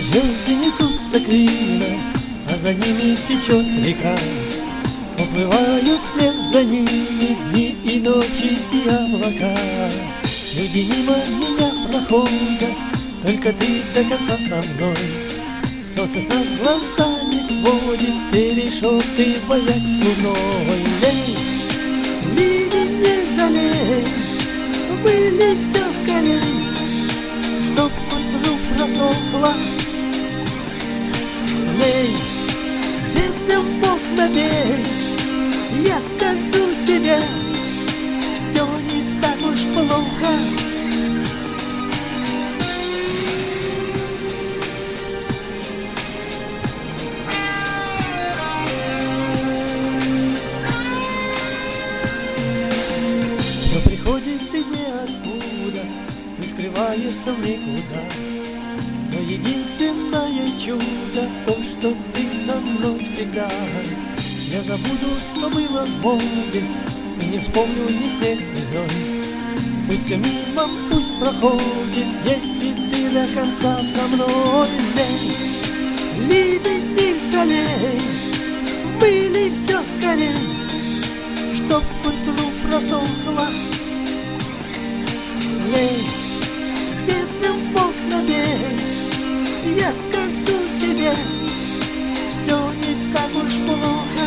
Звезды несутся криво, а за ними течет река. Уплывают вслед за ними дни и ночи и облака. Люди мимо меня проходят, только ты до конца со мной. Солнце с нас глаза не сводит, перешёты боясь луной. Ливень не жалей, выли все скорей, чтоб к утру просохло. Лей, ветром в окна бей, я скажу тебе, все не так уж плохо. Все приходит из ниоткуда и скрывается в никуда. Но единственное чудо то, что ты со мной всегда. Я забуду, что было в море, и не вспомню ни снег, ни зной. Пусть все мимо, пусть проходит, если ты до конца со мной. Ливень не жалей, выли все скорей, чтоб к утру просохло. Лей, ветром в окна бей, я скажу тебе, все не так уж плохо.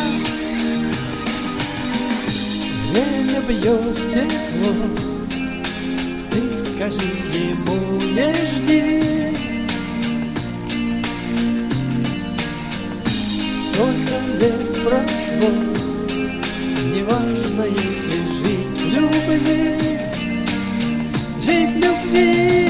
Время бьет стекло, ты скажи ему не жди. Сколько лет прошло, неважно, если жить в любви, жить в любви.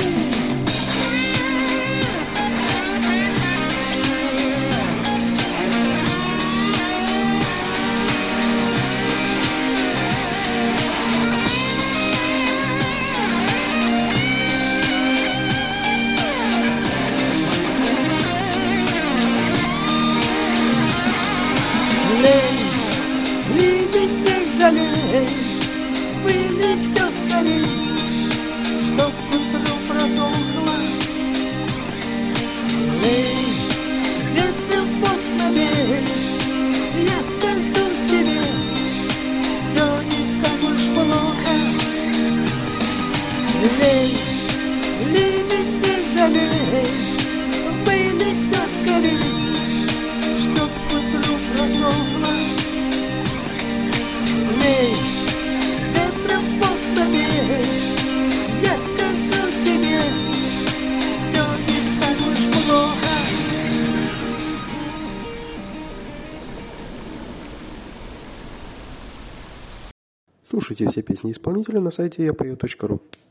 Ливень не жалей, выли все скорей, чтоб к утру просохло. Лей, ветром в окна бей, я скажу тебе, все не так уж плохо. Лей, ливень не жалей, выли все скорей, чтоб к утру просохло. Лей, ветром в окна бей, я скажу тебе, все не так уж плохо. Слушайте все песни исполнителя на сайте yapою.ru.